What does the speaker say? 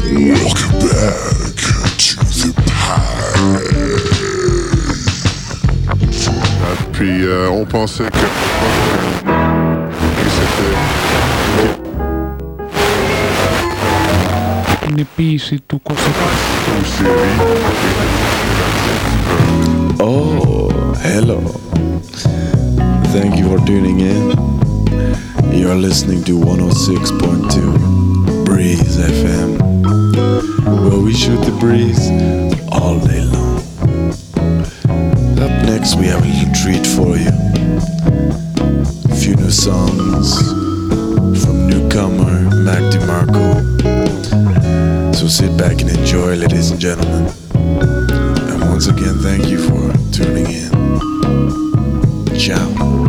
Welcome back to the pie. Puis on pensait que c'était Είναι ποίηση του Κωστοφάκη. une série. Oh, hello. Thank you for tuning in. You're listening to 106.2 Breeze FM, where we shoot the breeze all day long. Up next, we have a little treat for you. A few new songs from newcomer Mac DeMarco. So sit back and enjoy, ladies and gentlemen. And once again, thank you for tuning in. Ciao.